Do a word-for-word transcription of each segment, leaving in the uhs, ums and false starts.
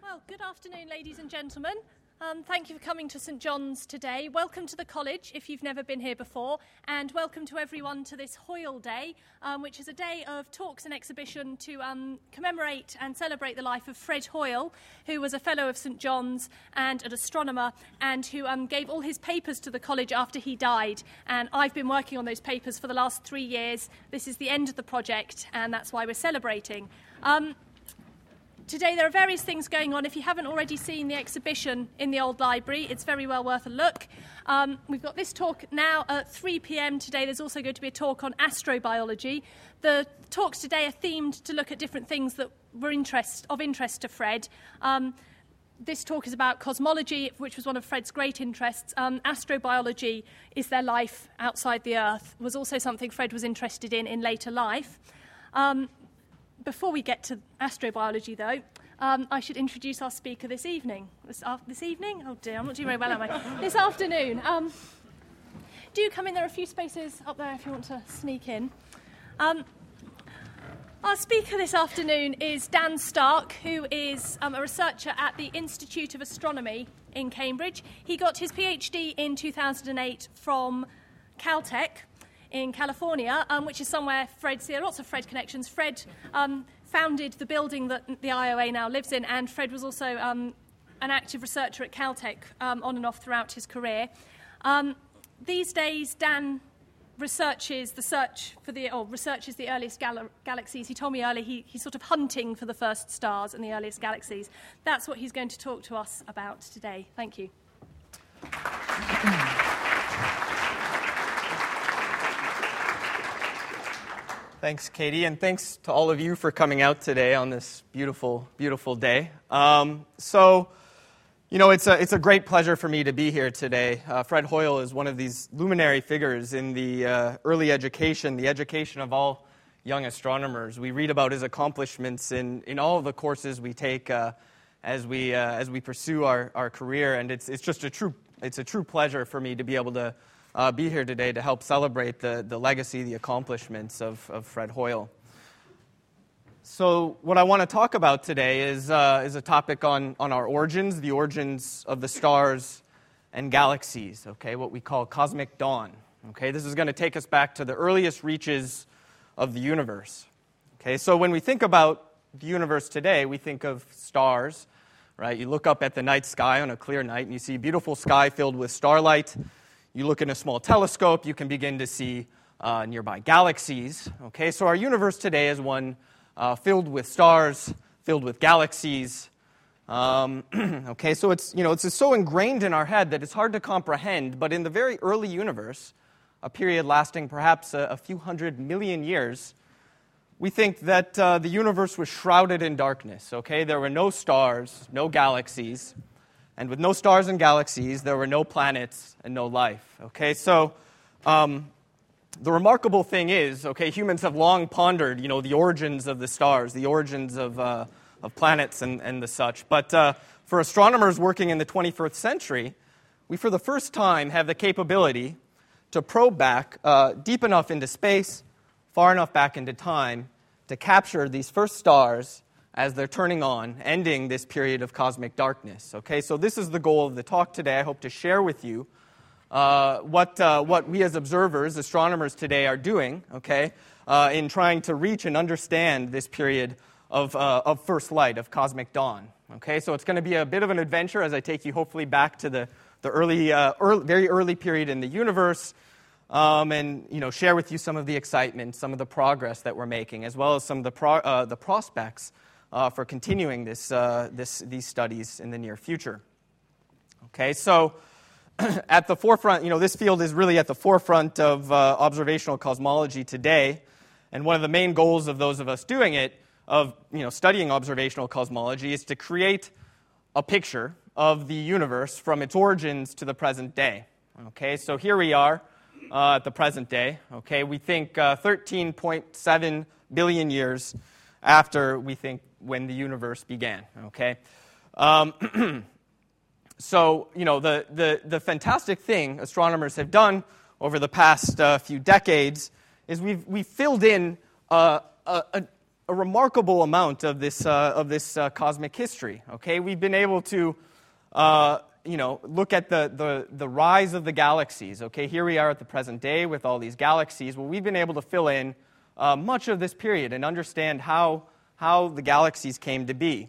Well, good afternoon, ladies and gentlemen. Um, thank you for coming to St John's today. Welcome to the college if you've never been here before, and welcome to everyone to this Hoyle Day, um, which is a day of talks and exhibition to um, commemorate and celebrate the life of Fred Hoyle, who was a fellow of St John's and an astronomer, and who um, gave all his papers to the college after he died. And I've been working on those papers for the last three years. This is the end of the project, and that's why we're celebrating. Um, Today there are various things going on. If you haven't already seen the exhibition in the old library, it's very well worth a look. Um, we've got this talk now at three p.m. today. There's also going to be a talk on astrobiology. The talks today are themed to look at different things that were interest, of interest to Fred. Um, this talk is about cosmology, which was one of Fred's great interests. Um, astrobiology is their life outside the Earth, was also something Fred was interested in in later life. Um, Before we get to astrobiology, though, um, I should introduce our speaker this evening. This, uh, this evening? Oh dear, I'm not doing very well, am I? This afternoon. Um, do come in. There are a few spaces up there if you want to sneak in. Um, our speaker this afternoon is Dan Stark, who is um, a researcher at the Institute of Astronomy in Cambridge. He got his PhD in two thousand eight from Caltech in California, um, which is somewhere Fred's, there are lots of Fred connections. Fred um, founded the building that the I O A now lives in, and Fred was also um, an active researcher at Caltech um, on and off throughout his career. Um, these days, Dan researches the search for the, or researches the earliest gal- galaxies. He told me earlier he, he's sort of hunting for the first stars and the earliest galaxies. That's what he's going to talk to us about today. Thank you. Thanks, Katie, and thanks to all of you for coming out today on this beautiful, beautiful day. Um, so, you know, it's a it's a great pleasure for me to be here today. Uh, Fred Hoyle is one of these luminary figures in the uh, early education, the education of all young astronomers. We read about his accomplishments in, in all of the courses we take uh, as we uh, as we pursue our, our career, and it's it's just a true it's a true pleasure for me to be able to Uh, be here today to help celebrate the, the legacy, the accomplishments of, of Fred Hoyle. So what I want to talk about today is, uh, is a topic on, on our origins, the origins of the stars and galaxies, okay, what we call cosmic dawn. Okay, this is going to take us back to the earliest reaches of the universe. Okay, so when we think about the universe today, we think of stars, right? You look up at the night sky on a clear night and you see a beautiful sky filled with starlight. You look in a small telescope, you can begin to see uh, nearby galaxies. Okay, so our universe today is one uh, filled with stars, filled with galaxies. Um, okay, so it's you know it's so ingrained in our head that it's hard to comprehend. But in the very early universe, a period lasting perhaps a, a few hundred million years, we think that uh, the universe was shrouded in darkness. Okay, there were no stars, no galaxies. And with no stars and galaxies, there were no planets and no life. Okay, so um, the remarkable thing is, okay, humans have long pondered, you know, the origins of the stars, the origins of uh, of planets and, and the such. But uh, for astronomers working in the twenty-first century, we for the first time have the capability to probe back uh, deep enough into space, far enough back into time, to capture these first stars as they're turning on, ending this period of cosmic darkness. Okay, so this is the goal of the talk today. I hope to share with you uh, what uh, what we as observers, astronomers today are doing, okay, uh, in trying to reach and understand this period of uh, of first light, of cosmic dawn. Okay, so it's going to be a bit of an adventure as I take you hopefully back to the the early, uh, early very early period in the universe, um, and you know share with you some of the excitement, some of the progress that we're making, as well as some of the pro- uh, the prospects Uh, for continuing this, uh, this, these studies in the near future. Okay, so at the forefront, you know, this field is really at the forefront of uh, observational cosmology today, and one of the main goals of those of us doing it, of you know, studying observational cosmology, is to create a picture of the universe from its origins to the present day. Okay, so here we are uh, at the present day. Okay, we think uh, thirteen point seven billion years after we think when the universe began, okay? Um, so, you know, the, the, the fantastic thing astronomers have done over the past uh, few decades is we've, we've filled in uh, a, a, a remarkable amount of this uh, of this uh, cosmic history. Okay, we've been able to, uh, you know, look at the, the the rise of the galaxies. Okay, here we are at the present day with all these galaxies. Well, we've been able to fill in uh, much of this period and understand how how the galaxies came to be.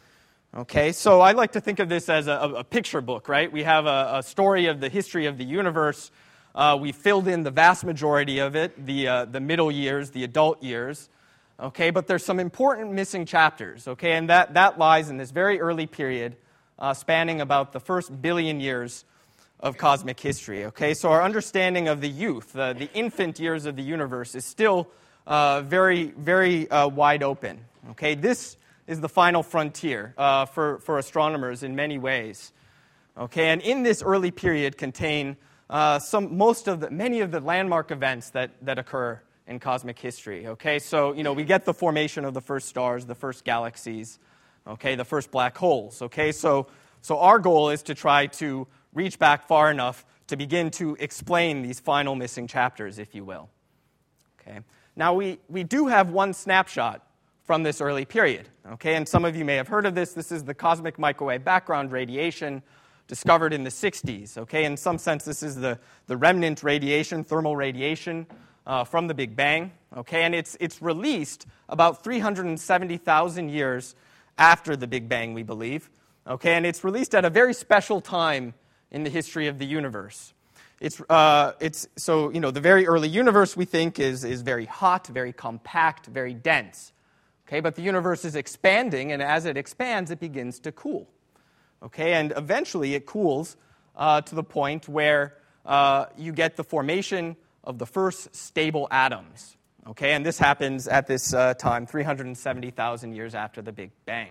Okay, so I like to think of this as a, a picture book, right? We have a, a story of the history of the universe. Uh, we filled in the vast majority of it, the uh, the middle years, the adult years. Okay, but there's some important missing chapters, okay, and that, that lies in this very early period uh, spanning about the first billion years of cosmic history, okay? So our understanding of the youth, uh, the infant years of the universe is still uh, very, very uh, wide open, okay? This is the final frontier uh, for, for astronomers in many ways, okay? And in this early period contain uh, some, most of the, many of the landmark events that, that occur in cosmic history, okay? So, you know, we get the formation of the first stars, the first galaxies, okay, the first black holes, okay? So, so our goal is to try to reach back far enough to begin to explain these final missing chapters, if you will, okay? Now, we, we do have one snapshot from this early period, okay? And some of you may have heard of this. This is the cosmic microwave background radiation discovered in the sixties, okay? In some sense, this is the, the remnant radiation, thermal radiation, Uh, from the Big Bang, okay, and it's it's released about three hundred seventy thousand years after the Big Bang, we believe, okay, and it's released at a very special time in the history of the universe. It's uh, it's so you know the very early universe we think is is very hot, very compact, very dense, okay, but the universe is expanding, and as it expands, it begins to cool, okay, and eventually it cools uh, to the point where uh, you get the formation of the first stable atoms, okay? And this happens at this uh, time, three hundred seventy thousand years after the Big Bang.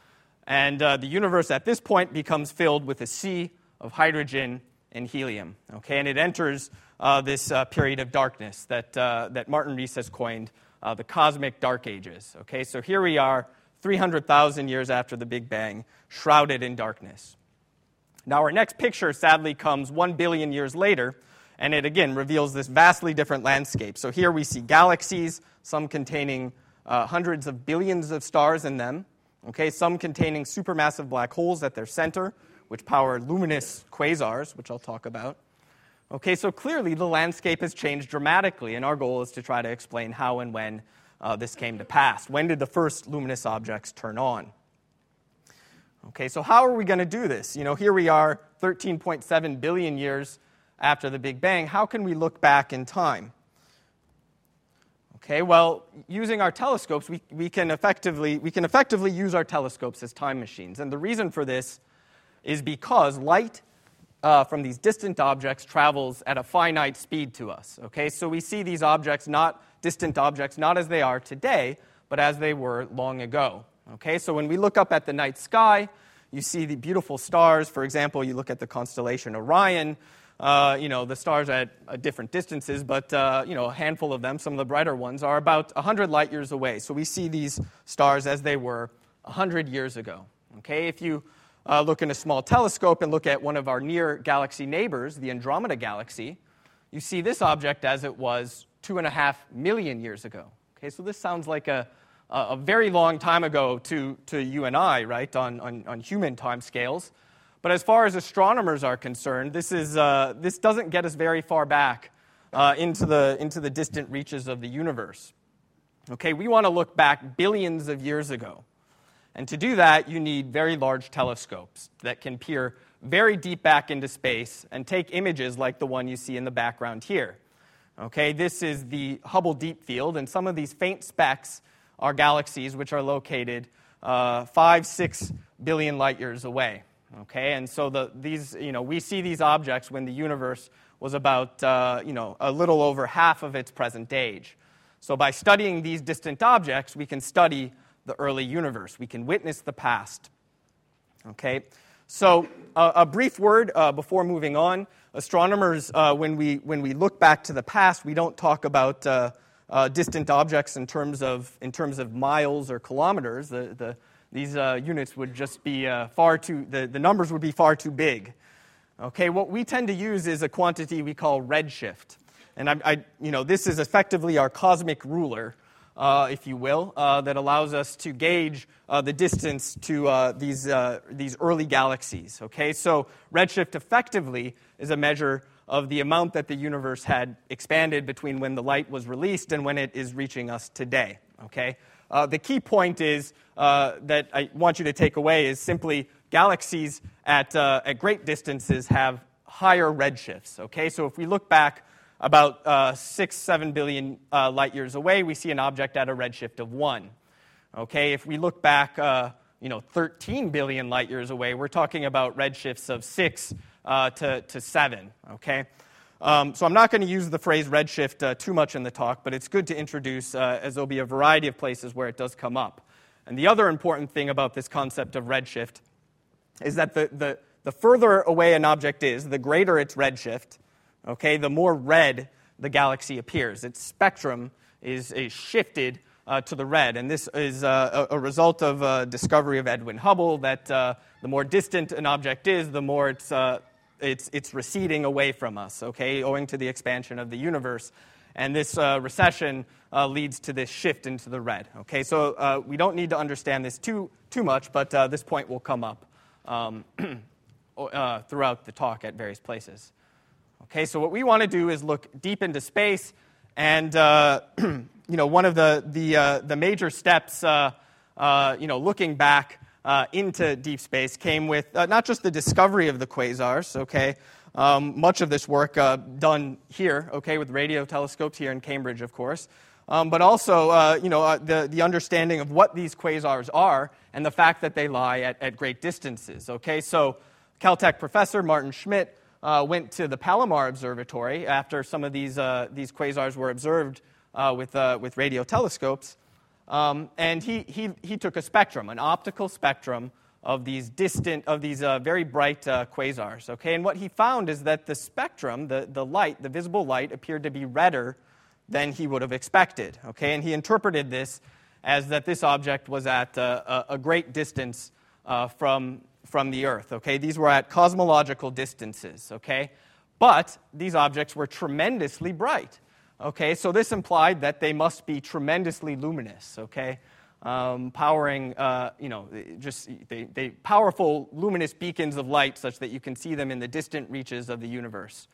And uh, the universe at this point becomes filled with a sea of hydrogen and helium, okay? And it enters uh, this uh, period of darkness that, uh, that Martin Rees has coined uh, the cosmic dark ages, okay? So here we are, three hundred thousand years after the Big Bang, shrouded in darkness. Now our next picture, sadly, comes one billion years later, and it, again, reveals this vastly different landscape. So here we see galaxies, some containing uh, hundreds of billions of stars in them, okay, some containing supermassive black holes at their center, which power luminous quasars, which I'll talk about. Okay, so clearly the landscape has changed dramatically, and our goal is to try to explain how and when uh, this came to pass. When did the first luminous objects turn on? Okay, so how are we going to do this? You know, here we are, thirteen point seven billion years after the Big Bang. How can we look back in time? Okay, well, using our telescopes, we, we can effectively we can effectively use our telescopes as time machines. And the reason for this is because light uh, from these distant objects travels at a finite speed to us. Okay, so we see these objects, not distant objects, not as they are today, but as they were long ago. Okay, so when we look up at the night sky, you see the beautiful stars. For example, you look at the constellation Orion. Uh, you know, the stars are at uh, different distances, but, uh, you know, a handful of them, some of the brighter ones, are about one hundred light years away. So we see these stars as they were one hundred years ago. Okay, if you uh, look in a small telescope and look at one of our near galaxy neighbors, the Andromeda Galaxy, you see this object as it was two and a half million years ago. Okay, so this sounds like a, a very long time ago to, to you and I, right, on, on, on human time scales. But as far as astronomers are concerned, this is uh, this doesn't get us very far back uh, into the into the distant reaches of the universe. Okay, we want to look back billions of years ago, and to do that, you need very large telescopes that can peer very deep back into space and take images like the one you see in the background here. Okay, this is the Hubble Deep Field, and some of these faint specks are galaxies which are located uh, five, six billion light years away. Okay, and so the, these, you know, we see these objects when the universe was about, uh, you know, a little over half of its present age. So by studying these distant objects, we can study the early universe. We can witness the past. Okay, so uh, a brief word uh, before moving on. Astronomers, uh, when we when we look back to the past, we don't talk about uh, uh, distant objects in terms of in terms of miles or kilometers. The the These uh, units would just be uh, far too, the, the numbers would be far too big. Okay, what we tend to use is a quantity we call redshift. And I, I, you know, this is effectively our cosmic ruler uh, if you will, uh, that allows us to gauge uh, the distance to uh, these, uh, these early galaxies. Okay, so redshift effectively is a measure of the amount that the universe had expanded between when the light was released and when it is reaching us today. Okay, uh, the key point is uh, that I want you to take away is simply galaxies at, uh, at great distances have higher redshifts. Okay, so if we look back about uh, six, seven billion uh, light years away, we see an object at a redshift of one. Okay, if we look back, uh, you know, thirteen billion light years away, we're talking about redshifts of six uh, to, to seven. Okay, um, so I'm not going to use the phrase redshift uh, too much in the talk, but it's good to introduce, uh, as there'll be a variety of places where it does come up. And the other important thing about this concept of redshift is that the the, the further away an object is, the greater its redshift. Okay, the more red the galaxy appears. Its spectrum is, is shifted uh, to the red, and this is uh, a, a result of a discovery of Edwin Hubble that uh, the more distant an object is, the more it's, uh, it's, it's receding away from us, okay, owing to the expansion of the universe. And this uh, recession uh, leads to this shift into the red. Okay, so uh, we don't need to understand this too, too much, but uh, this point will come up um, uh, throughout the talk at various places. Okay, so what we want to do is look deep into space, and uh, you know, one of the the uh, the major steps, uh, uh, you know, looking back uh, into deep space came with uh, not just the discovery of the quasars. Okay, um, much of this work uh, done here. Okay, with radio telescopes here in Cambridge, of course, um, but also uh, you know uh, the the understanding of what these quasars are and the fact that they lie at, at great distances. Okay, so Caltech professor Martin Schmidt Uh, went to the Palomar Observatory after some of these uh, these quasars were observed uh, with uh, with radio telescopes, um, and he, he he took a spectrum, an optical spectrum of these distant of these uh, very bright uh, quasars. Okay, and what he found is that the spectrum, the the light, the visible light, appeared to be redder than he would have expected. Okay, and he interpreted this as that this object was at uh, a, a great distance uh, from. from the Earth, okay? These were at cosmological distances, okay? But these objects were tremendously bright, okay? So this implied that they must be tremendously luminous, okay? Um, powering, uh, you know, just they, they powerful luminous beacons of light such that you can see them in the distant reaches of the universe.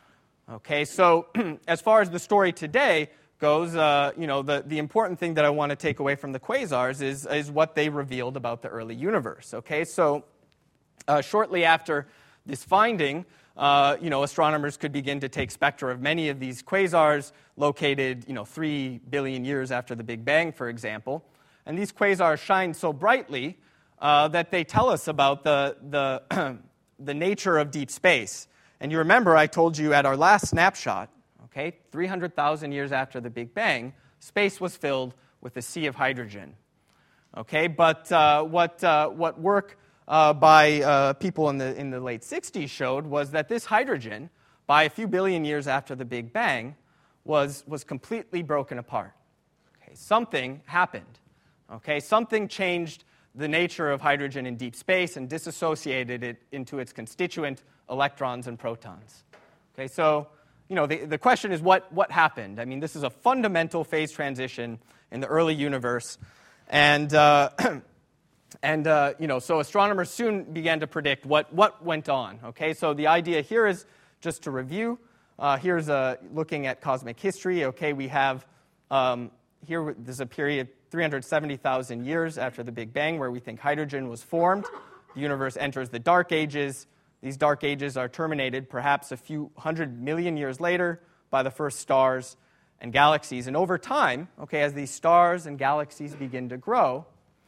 Okay, so as far as the story today goes, uh, you know, the, the important thing that I want to take away from the quasars is, is what they revealed about the early universe, okay? So Uh, shortly after this finding, uh, you know, astronomers could begin to take spectra of many of these quasars located, you know, three billion years after the Big Bang, for example. And these quasars shine so brightly uh, that they tell us about the, the, the nature of deep space. And you remember I told you at our last snapshot, okay, three hundred thousand years after the Big Bang, space was filled with a sea of hydrogen. Okay, but uh, what, uh, what work Uh, by uh, people in the in the late sixties showed was that this hydrogen, by a few billion years after the Big Bang, was was completely broken apart. Okay, something happened. Okay, something changed the nature of hydrogen in deep space and disassociated it into its constituent electrons and protons. Okay, so you know the the question is what what happened? I mean, this is a fundamental phase transition in the early universe, and uh, And, uh, you know, so astronomers soon began to predict what, what went on, okay? So the idea here is, just to review, uh, here's uh, looking at cosmic history, okay? We have, um, here, there's a period three hundred seventy thousand years after the Big Bang where we think hydrogen was formed. The universe enters the dark ages. These dark ages are terminated perhaps a few hundred million years later by the first stars and galaxies. And over time, okay, as these stars and galaxies begin to grow,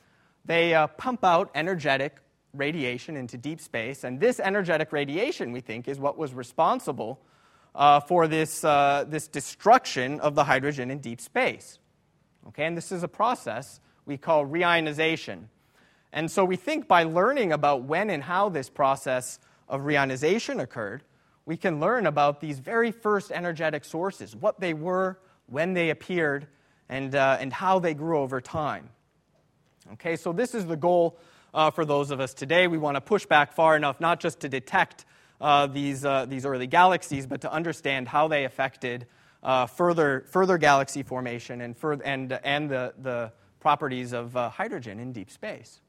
they uh, pump out energetic radiation into deep space, and this energetic radiation, we think, is what was responsible uh, for this, uh, this destruction of the hydrogen in deep space. Okay, and this is a process we call reionization. And so we think by learning about when and how this process of reionization occurred, we can learn about these very first energetic sources, what they were, when they appeared, and, uh, and how they grew over time. Okay, so this is the goal uh, for those of us today. We want to push back far enough not just to detect uh, these, uh, these early galaxies, but to understand how they affected uh, further further galaxy formation and further, and and the the properties of uh, hydrogen in deep space.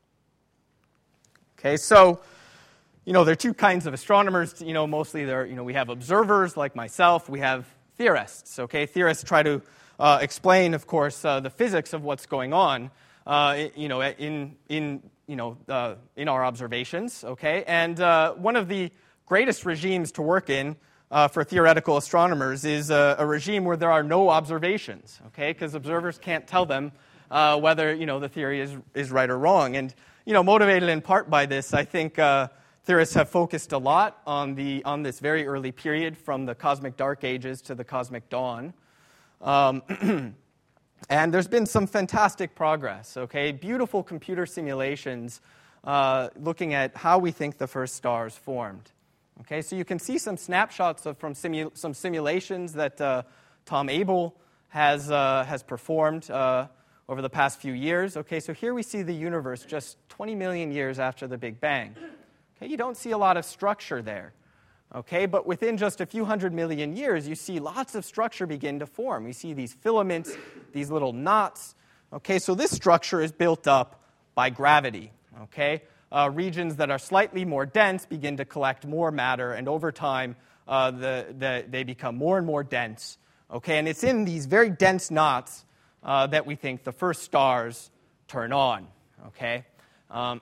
Okay, so you know there are two kinds of astronomers. You know, mostly there. You know, we have observers like myself. We have theorists. Okay, theorists try to uh, explain, of course, uh, the physics of what's going on. Uh, you know, in in you know uh, in our observations. Okay, and uh, one of the greatest regimes to work in uh, for theoretical astronomers is a, a regime where there are no observations. Okay, because observers can't tell them uh, whether you know the theory is is right or wrong. And you know, motivated in part by this, I think uh, theorists have focused a lot on the on this very early period from the cosmic dark ages to the cosmic dawn. Um, And there's been some fantastic progress, okay? Beautiful computer simulations uh, looking at how we think the first stars formed. Okay, so you can see some snapshots of from simu- some simulations that uh, Tom Abel has, uh, has performed uh, over the past few years. Okay, so here we see the universe just twenty million years after the Big Bang. Okay, you don't see a lot of structure there. Okay, but within just a few hundred million years, you see lots of structure begin to form. We see these filaments, these little knots. Okay, so this structure is built up by gravity. Okay, uh, regions that are slightly more dense begin to collect more matter, and over time, uh, the, the, they become more and more dense. Okay, and it's in these very dense knots uh, that we think the first stars turn on. Okay, um,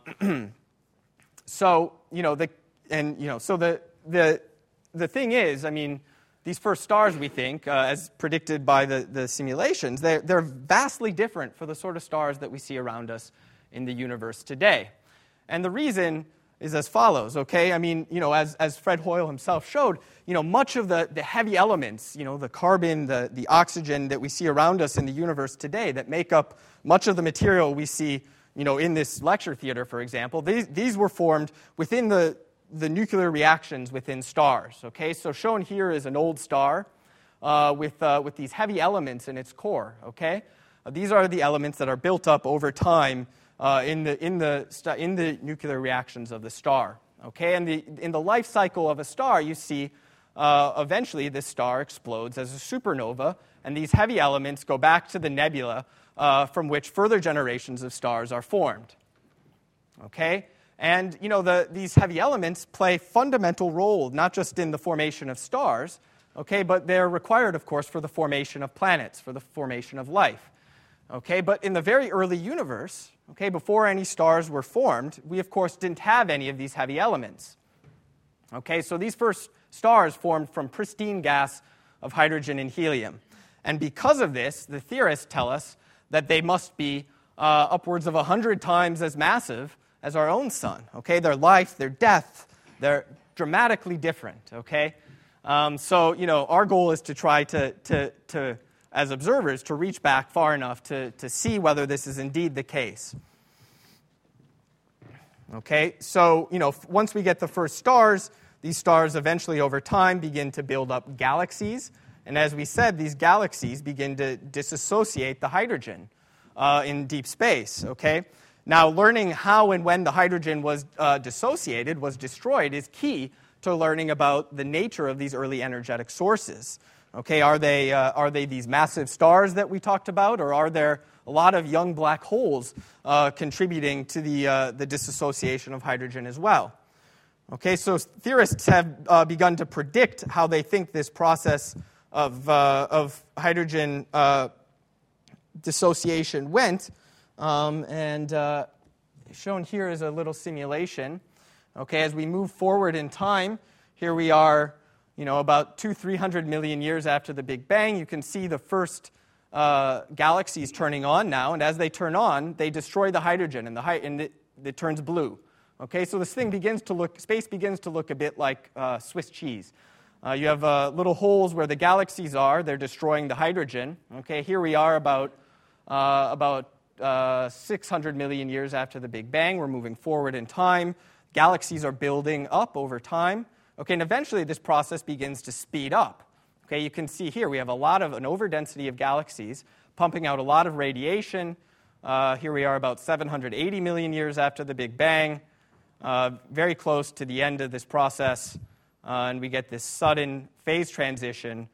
so you know the and you know so the The the thing is, I mean, these first stars, we think, uh, as predicted by the, the simulations, they're, they're vastly different for the sort of stars that we see around us in the universe today. And the reason is as follows, okay? I mean, you know, as, as Fred Hoyle himself showed, you know, much of the, the heavy elements, you know, the carbon, the, the oxygen that we see around us in the universe today that make up much of the material we see, you know, in this lecture theater, for example, these, these were formed within the the nuclear reactions within stars. Okay, so shown here is an old star uh, with, uh, with these heavy elements in its core. Okay, uh, these are the elements that are built up over time uh, in, the, in, the st- in the nuclear reactions of the star. Okay, and the, in the life cycle of a star, you see uh, eventually this star explodes as a supernova, and these heavy elements go back to the nebula uh, from which further generations of stars are formed. Okay. And, you know, the, these heavy elements play a fundamental role, not just in the formation of stars, okay, but they're required, of course, for the formation of planets, for the formation of life. Okay, but in the very early universe, okay, before any stars were formed, we, of course, didn't have any of these heavy elements. Okay, so these first stars formed from pristine gas of hydrogen and helium. And because of this, the theorists tell us that they must be uh, upwards of one hundred times as massive as our own sun. Okay, their life, their death, they're dramatically different. Okay, um, so you know our goal is to try to, to, to, as observers, to reach back far enough to, to see whether this is indeed the case. Okay, so you know once we get the first stars, these stars eventually over time begin to build up galaxies, and as we said, these galaxies begin to disassociate the hydrogen uh, in deep space. Okay. Now, learning how and when the hydrogen was uh, dissociated, was destroyed, is key to learning about the nature of these early energetic sources. Okay, are they uh, are they these massive stars that we talked about, or are there a lot of young black holes uh, contributing to the uh, the dissociation of hydrogen as well? Okay, so theorists have uh, begun to predict how they think this process of uh, of hydrogen uh, dissociation went. Um, and uh, shown here is a little simulation. Okay, as we move forward in time, here we are, you know, about two, three hundred million years after the Big Bang. You can see the first uh, galaxies turning on now, and as they turn on, they destroy the hydrogen, and the hy- and it, it turns blue. Okay, so this thing begins to look, space begins to look a bit like uh, Swiss cheese. Uh, you have uh, little holes where the galaxies are; they're destroying the hydrogen. Okay, here we are about uh, about Uh, six hundred million years after the Big Bang. We're moving forward in time. Galaxies are building up over time. Okay, and eventually this process begins to speed up. Okay, you can see here we have a lot of an overdensity of galaxies pumping out a lot of radiation. Uh, here we are about seven hundred eighty million years after the Big Bang, uh, very close to the end of this process, uh, and we get this sudden phase transition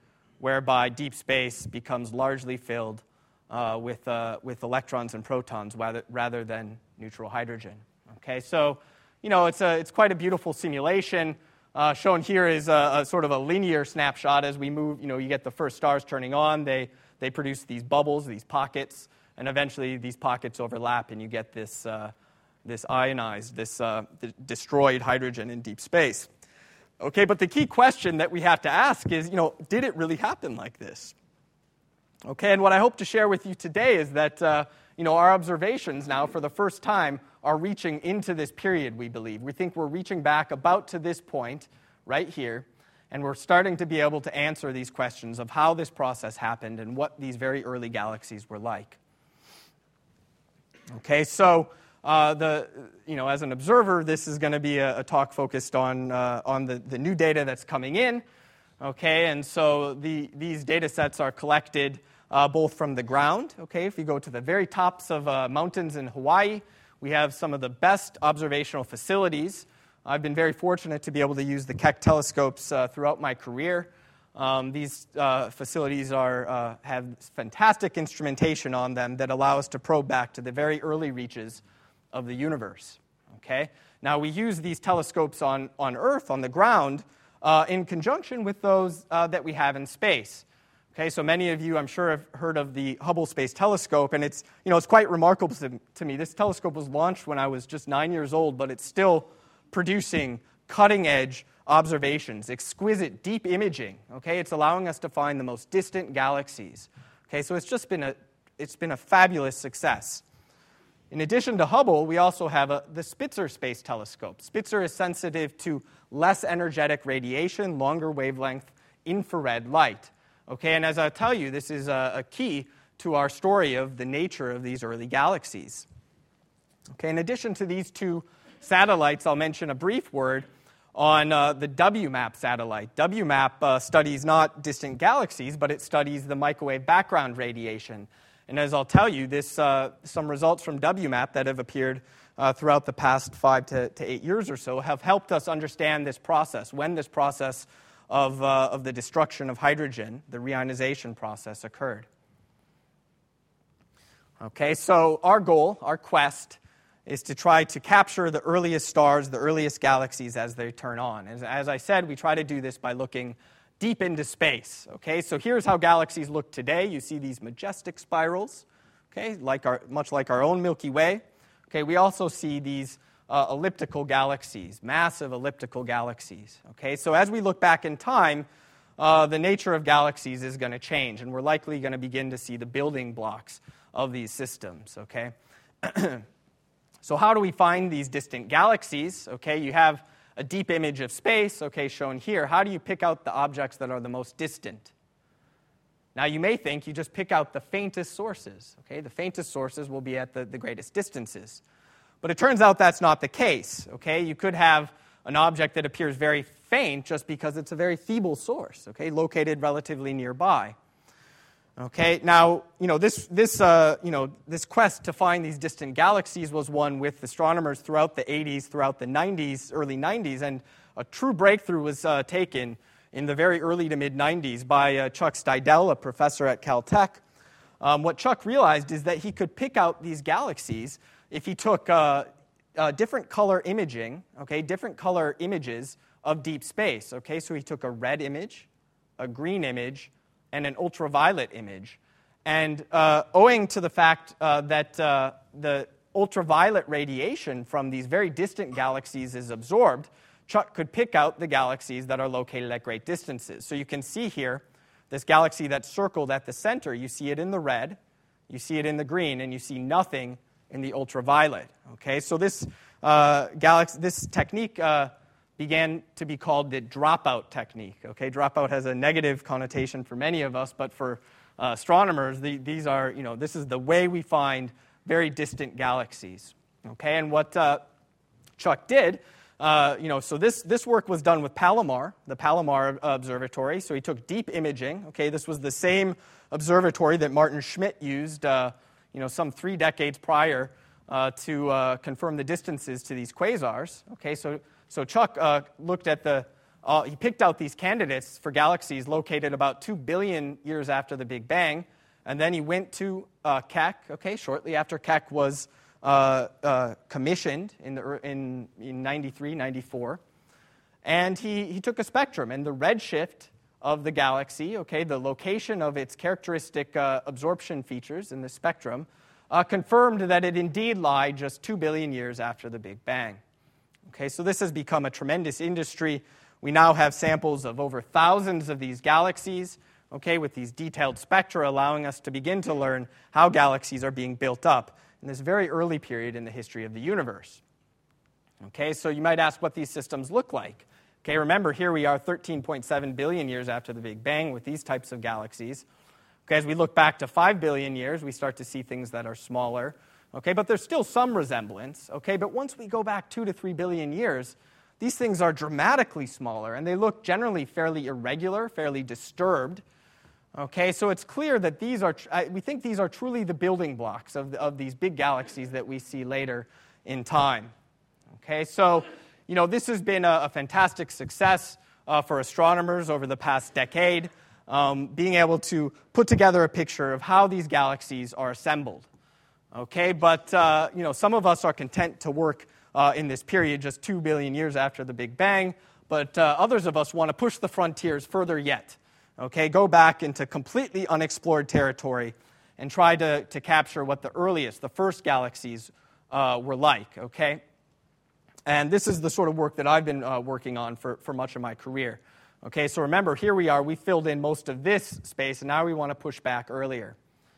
whereby deep space becomes largely filled uh, with, uh, with electrons and protons rather, rather than neutral hydrogen. Okay, so, you know, it's, a, it's quite a beautiful simulation. Uh, shown here is a, a sort of a linear snapshot. As we move, you know, you get the first stars turning on, they, they produce these bubbles, these pockets, and eventually these pockets overlap, and you get this, uh, this ionized, this uh, destroyed hydrogen in deep space. Okay, but the key question that we have to ask is, you know, did it really happen like this? Okay, and what I hope to share with you today is that, uh, you know, our observations now for the first time are reaching into this period, we believe. We think we're reaching back about to this point right here, and we're starting to be able to answer these questions of how this process happened and what these very early galaxies were like. Okay, so uh, the you know, as an observer, this is going to be a, a talk focused on uh, on the, the new data that's coming in. Okay, and so the these data sets are collected uh, both from the ground. Okay, if you go to the very tops of uh, mountains in Hawaii, we have some of the best observational facilities. I've been very fortunate to be able to use the Keck telescopes uh, throughout my career. Um, these uh, facilities are, uh, have fantastic instrumentation on them that allow us to probe back to the very early reaches of the universe. Okay? Now, we use these telescopes on, on Earth, on the ground, uh, in conjunction with those uh, that we have in space. Okay, so many of you, I'm sure, have heard of the Hubble Space Telescope, and it's, you know, it's quite remarkable to, to me. This telescope was launched when I was just nine years old, but it's still producing cutting-edge observations, exquisite, deep imaging. Okay, it's allowing us to find the most distant galaxies. Okay, so it's just been a, it's been a fabulous success. In addition to Hubble, we also have a, the Spitzer Space Telescope. Spitzer is sensitive to less energetic radiation, longer wavelength infrared light. Okay, and as I'll tell you, this is a, a key to our story of the nature of these early galaxies. Okay, in addition to these two satellites, I'll mention a brief word on uh, the W MAP satellite. W MAP uh, studies not distant galaxies, but it studies the microwave background radiation. And as I'll tell you, this uh, some results from W MAP that have appeared uh, throughout the past five to, to eight years or so have helped us understand this process, when this process of, uh, of the destruction of hydrogen, the reionization process, occurred. Okay, so our goal, our quest, is to try to capture the earliest stars, the earliest galaxies as they turn on. As, as I said, we try to do this by looking deep into space. Okay, so here's how galaxies look today. You see these majestic spirals, okay, like our, much like our own Milky Way. Okay, we also see these uh, elliptical galaxies, massive elliptical galaxies. Okay, so as we look back in time, uh, the nature of galaxies is going to change, and we're likely going to begin to see the building blocks of these systems. Okay. So how do we find these distant galaxies? Okay, you have a deep image of space, okay, shown here. How do you pick out the objects that are the most distant? Now, you may think you just pick out the faintest sources. Okay, the faintest sources will be at the, the greatest distances. But it turns out that's not the case. Okay, you could have an object that appears very faint just because it's a very feeble source, okay, located relatively nearby. Okay, now, you know, this, this, uh, you know, this quest to find these distant galaxies was one with astronomers throughout the eighties, throughout the nineties, early nineties, and a true breakthrough was uh, taken in the very early to mid-nineties by uh, Chuck Steidel, a professor at Caltech. Um, what Chuck realized is that he could pick out these galaxies if he took uh, uh, different color imaging, okay, different color images of deep space. Okay, so he took a red image, a green image, and an ultraviolet image. And uh, owing to the fact uh, that uh, the ultraviolet radiation from these very distant galaxies is absorbed, Chuck could pick out the galaxies that are located at great distances. So you can see here this galaxy that's circled at the center. You see it in the red, you see it in the green, and you see nothing in the ultraviolet. Okay, so this uh, galaxy, this technique uh, began to be called the dropout technique. Okay, dropout has a negative connotation for many of us, but for uh, astronomers, the, these are, you know, this is the way we find very distant galaxies. Okay, and what uh, Chuck did, uh, you know, so this this work was done with Palomar, the Palomar Observatory. So he took deep imaging. Okay, this was the same observatory that Martin Schmidt used, uh, you know, some three decades prior uh, to uh, confirm the distances to these quasars. Okay, so. So Chuck uh, looked at the uh, he picked out these candidates for galaxies located about two billion years after the Big Bang, and then he went to uh, Keck, okay, shortly after Keck was uh, uh, commissioned in, the, in, in ninety-three, ninety-four, and he, he took a spectrum, and the redshift of the galaxy, okay, the location of its characteristic uh, absorption features in the spectrum, uh, confirmed that it indeed lied just two billion years after the Big Bang. Okay, so this has become a tremendous industry. We now have samples of over thousands of these galaxies, okay, with these detailed spectra allowing us to begin to learn how galaxies are being built up in this very early period in the history of the universe. Okay, so you might ask what these systems look like. Okay, remember, here we are thirteen point seven billion years after the Big Bang with these types of galaxies. Okay, as we look back to five billion years, we start to see things that are smaller. Okay, but there's still some resemblance. Okay, but once we go back two to three billion years, these things are dramatically smaller, and they look generally fairly irregular, fairly disturbed. Okay, so it's clear that these are, we think these are truly the building blocks of, the, of these big galaxies that we see later in time. Okay, so, you know, this has been a, a fantastic success uh, for astronomers over the past decade, um, being able to put together a picture of how these galaxies are assembled. Okay, but, uh, you know, some of us are content to work uh, in this period just two billion years after the Big Bang, but uh, others of us want to push the frontiers further yet. Okay, go back into completely unexplored territory and try to, to capture what the earliest, the first galaxies uh, were like, okay? And this is the sort of work that I've been uh, working on for, for much of my career. Okay, so remember, here we are, we filled in most of this space, and now we want to push back earlier.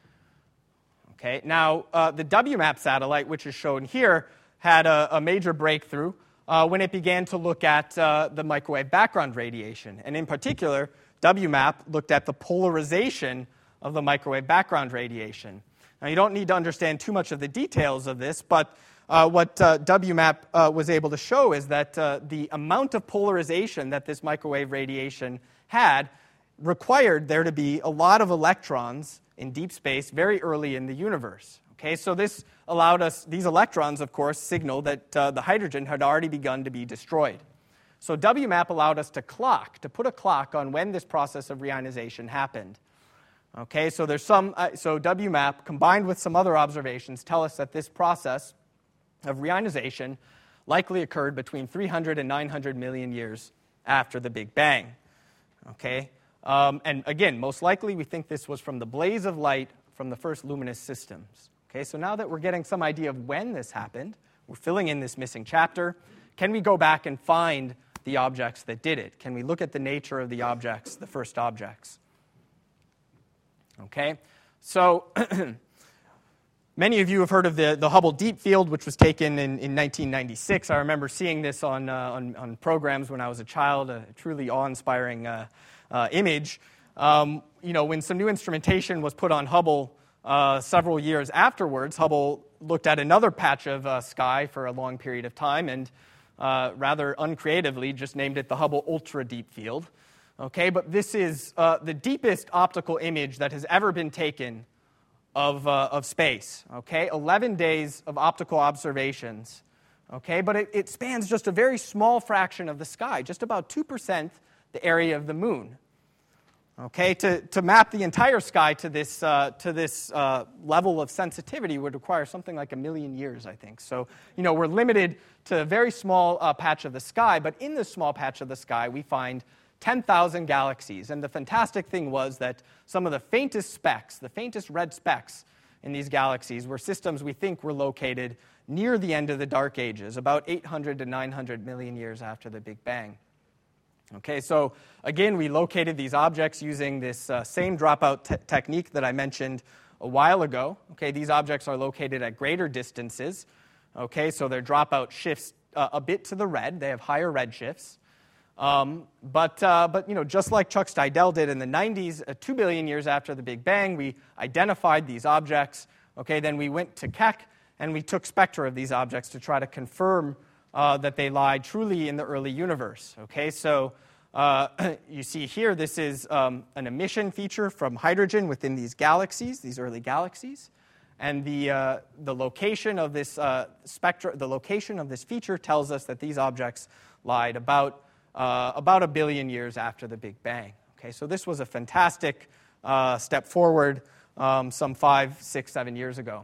Okay, now uh, the W MAP satellite, which is shown here, had a, a major breakthrough uh, when it began to look at uh, the microwave background radiation, and in particular, W MAP looked at the polarization of the microwave background radiation. Now, you don't need to understand too much of the details of this, but uh, what uh, W MAP uh, was able to show is that uh, the amount of polarization that this microwave radiation had required there to be a lot of electrons in deep space very early in the universe. Okay, so this allowed us, these electrons, of course, signal that uh, the hydrogen had already begun to be destroyed. So W MAP allowed us to clock, to put a clock on when this process of reionization happened. Okay, so there's some, uh, so W MAP combined with some other observations tell us that this process of reionization likely occurred between three hundred and nine hundred million years after the Big Bang. Okay, um, and again, most likely we think this was from the blaze of light from the first luminous systems. Okay, so now that we're getting some idea of when this happened, we're filling in this missing chapter. Can we go back and find the objects that did it? Can we look at the nature of the objects, the first objects? Okay, so many of you have heard of the, the Hubble Deep Field, which was taken in, in nineteen ninety-six. I remember seeing this on, uh, on, on programs when I was a child, a truly awe-inspiring uh, uh, image. Um, you know, when some new instrumentation was put on Hubble uh, several years afterwards, Hubble looked at another patch of uh, sky for a long period of time and Uh, rather uncreatively, just named it the Hubble Ultra Deep Field. Okay, but this is uh, the deepest optical image that has ever been taken of, uh, of space. Okay, eleven days of optical observations. Okay, but it, it spans just a very small fraction of the sky, just about two percent the area of the moon. Okay, to, to map the entire sky to this, uh, to this uh, level of sensitivity would require something like a million years, I think. So, you know, we're limited to a very small uh, patch of the sky, but in this small patch of the sky, we find ten thousand galaxies. And the fantastic thing was that some of the faintest specks, the faintest red specks in these galaxies were systems we think were located near the end of the Dark Ages, about eight hundred to nine hundred million years after the Big Bang. Okay, so again, we located these objects using this uh, same dropout te- technique that I mentioned a while ago. Okay, these objects are located at greater distances. Okay, so their dropout shifts uh, a bit to the red. They have higher red shifts. Um, but, uh, but, you know, just like Chuck Steidel did in the nineties, uh, two billion years after the Big Bang, we identified these objects. Okay, then we went to Keck, and we took spectra of these objects to try to confirm Uh, that they lie truly in the early universe. Okay, so uh, you see here, this is um, an emission feature from hydrogen within these galaxies, these early galaxies, and the uh, the location of this uh, spectra, the location of this feature tells us that these objects lied about uh, about a billion years after the Big Bang. Okay, so this was a fantastic uh, step forward um, some five, six, seven years ago.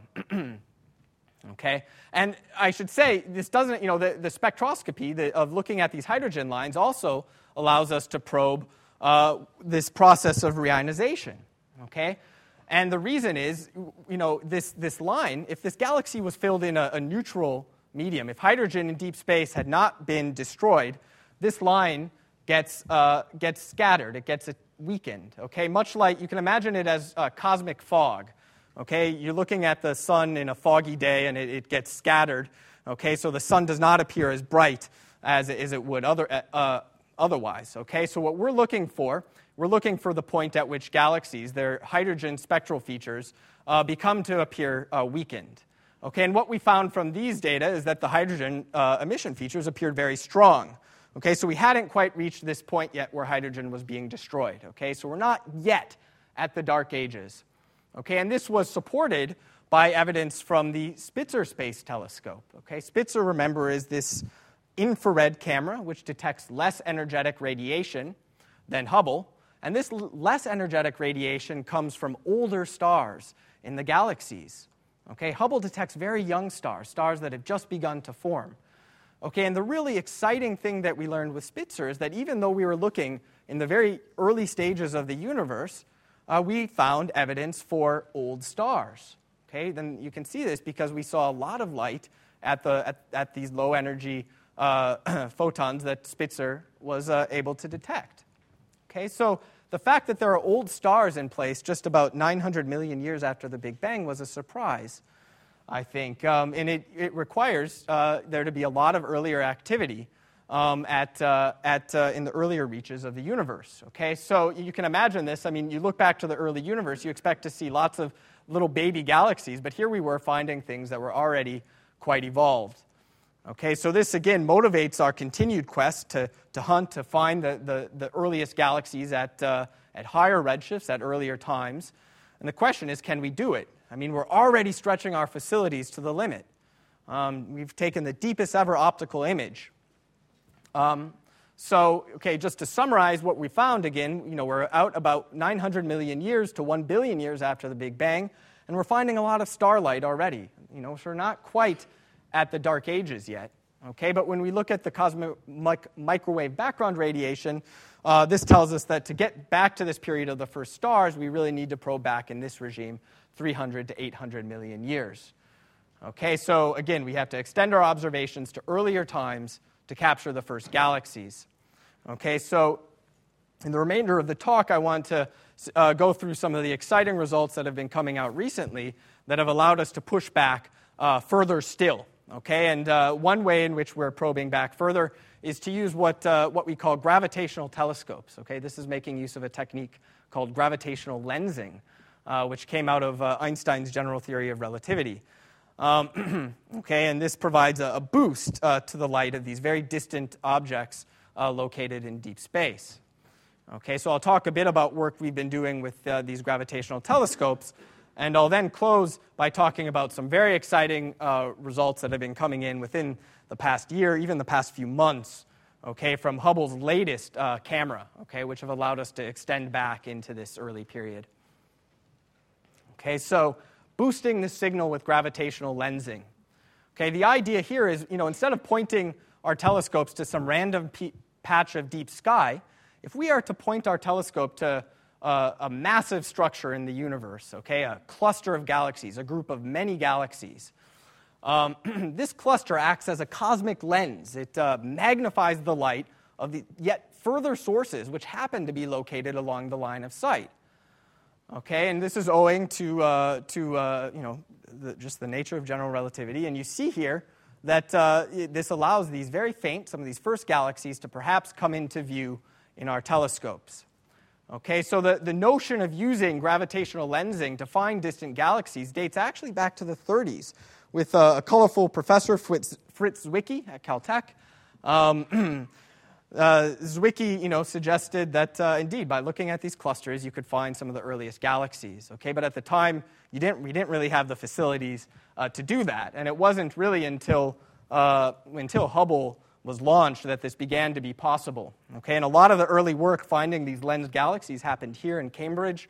Okay, and I should say this doesn't, you know, the, the spectroscopy the, of looking at these hydrogen lines also allows us to probe uh, this process of reionization. Okay, and the reason is, you know, this this line, if this galaxy was filled in a, a neutral medium, if hydrogen in deep space had not been destroyed, this line gets uh, gets scattered, it gets weakened. Okay, much like you can imagine it as a cosmic fog. Okay, you're looking at the sun in a foggy day and it, it gets scattered. Okay, so the sun does not appear as bright as it, as it would other, uh, otherwise. Okay, so what we're looking for, we're looking for the point at which galaxies, their hydrogen spectral features, uh, become to appear uh, weakened. Okay, and what we found from these data is that the hydrogen uh, emission features appeared very strong. Okay, so we hadn't quite reached this point yet where hydrogen was being destroyed. Okay, so we're not yet at the dark ages. Okay, and this was supported by evidence from the Spitzer Space Telescope. Okay, Spitzer, remember, is this infrared camera which detects less energetic radiation than Hubble, and this l- less energetic radiation comes from older stars in the galaxies. Okay, Hubble detects very young stars, stars that have just begun to form. Okay, and the really exciting thing that we learned with Spitzer is that even though we were looking in the very early stages of the universe, Uh, we found evidence for old stars. Okay, then you can see this because we saw a lot of light at the at, at these low energy uh, photons that Spitzer was uh, able to detect. Okay, so the fact that there are old stars in place just about nine hundred million years after the Big Bang was a surprise, I think, um, and it it requires uh, there to be a lot of earlier activity Um, at, uh, at uh, in the earlier reaches of the universe. Okay, so you can imagine this. I mean, you look back to the early universe, you expect to see lots of little baby galaxies, but here we were finding things that were already quite evolved. Okay, so this again motivates our continued quest to, to hunt, to find the, the, the earliest galaxies at, uh, at higher redshifts, at earlier times. And the question is, can we do it? I mean, we're already stretching our facilities to the limit. Um, we've taken the deepest ever optical image. Um, so, okay, just to summarize what we found again, you know, we're out about nine hundred million years to one billion years after the Big Bang, and we're finding a lot of starlight already. You know, so we're not quite at the dark ages yet. Okay, but when we look at the cosmic mic- microwave background radiation, uh, this tells us that to get back to this period of the first stars, we really need to probe back in this regime three hundred to eight hundred million years. Okay, so again, we have to extend our observations to earlier times to capture the first galaxies. Okay, so in the remainder of the talk, I want to uh, go through some of the exciting results that have been coming out recently that have allowed us to push back uh, further still. Okay, and uh, one way in which we're probing back further is to use what uh, what we call gravitational telescopes. Okay, this is making use of a technique called gravitational lensing, uh, which came out of uh, Einstein's general theory of relativity. Um, okay, and this provides a, a boost uh, to the light of these very distant objects uh, located in deep space. Okay, so I'll talk a bit about work we've been doing with uh, these gravitational telescopes, and I'll then close by talking about some very exciting uh, results that have been coming in within the past year, even the past few months, okay, from Hubble's latest uh, camera, okay, which have allowed us to extend back into this early period. Okay, so boosting the signal with gravitational lensing. Okay, the idea here is, you know, instead of pointing our telescopes to some random pe- patch of deep sky, if we are to point our telescope to uh, a massive structure in the universe, okay, a cluster of galaxies, a group of many galaxies, um, this cluster acts as a cosmic lens. It uh, magnifies the light of the yet further sources which happen to be located along the line of sight. Okay, and this is owing to, uh, to uh, you know, the, just the nature of general relativity. And you see here that uh, it, this allows these very faint, some of these first galaxies, to perhaps come into view in our telescopes. Okay, so the, the notion of using gravitational lensing to find distant galaxies dates actually back to the thirties with uh, a colorful professor, Fritz, Fritz Zwicky at Caltech. Um, Uh, Zwicky, you know, suggested that uh, indeed, by looking at these clusters, you could find some of the earliest galaxies. Okay, but at the time, you didn't. We didn't really have the facilities uh, to do that, and it wasn't really until uh, until Hubble was launched that this began to be possible. Okay, and a lot of the early work finding these lensed galaxies happened here in Cambridge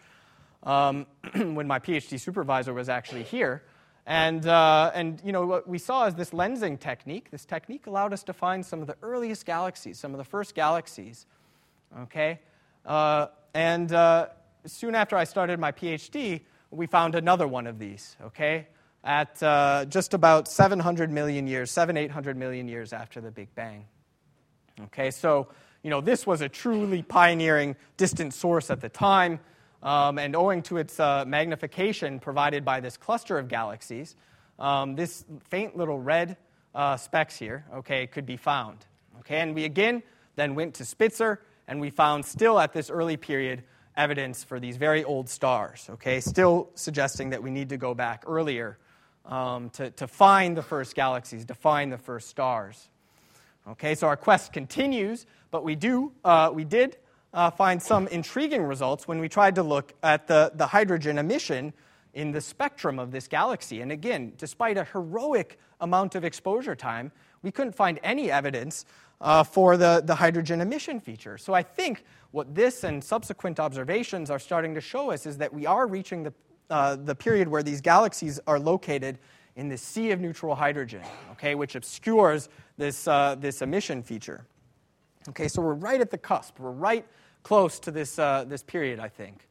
um, when my PhD supervisor was actually here. And, uh, and, you know, what we saw is this lensing technique. This technique allowed us to find some of the earliest galaxies, some of the first galaxies. Okay, uh, and uh, soon after I started my PhD, we found another one of these, okay, at uh, just about seven hundred million years, seven, eight hundred million years after the Big Bang. Okay, so, you know, this was a truly pioneering distant source at the time, um, and owing to its uh, magnification provided by this cluster of galaxies, um, this faint little red uh, specks here, okay, could be found. Okay, and we again then went to Spitzer, and we found still at this early period evidence for these very old stars, okay, still suggesting that we need to go back earlier um, to, to find the first galaxies, to find the first stars. Okay, so our quest continues, but we do, uh, we did uh, find some intriguing results when we tried to look at the, the hydrogen emission in the spectrum of this galaxy. And again, despite a heroic amount of exposure time, we couldn't find any evidence uh, for the, the hydrogen emission feature. So I think what this and subsequent observations are starting to show us is that we are reaching the, uh, the period where these galaxies are located in the sea of neutral hydrogen, okay, which obscures this, uh, this emission feature. Okay, so we're right at the cusp. We're right close to this, uh, this period, I think.